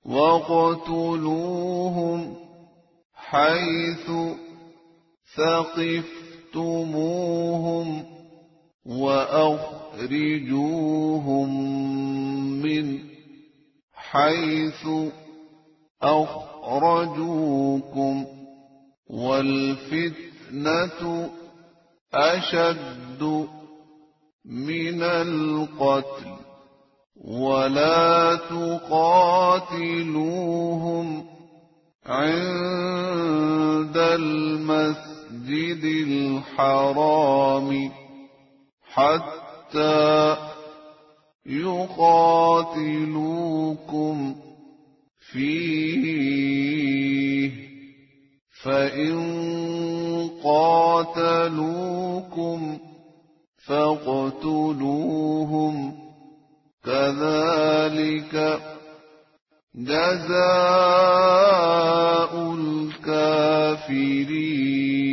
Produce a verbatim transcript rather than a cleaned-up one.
واقتلوهم حيث ثقفتموهم وأخرجوهم من حيث أخرجوكم والفتنة أشد من القتل ولا تقاتلوهم عند المسجد الحرام حتى يقاتلوكم فيه فإن قاتلوكم فاقتلوهم كذلك جزاء الكافرين.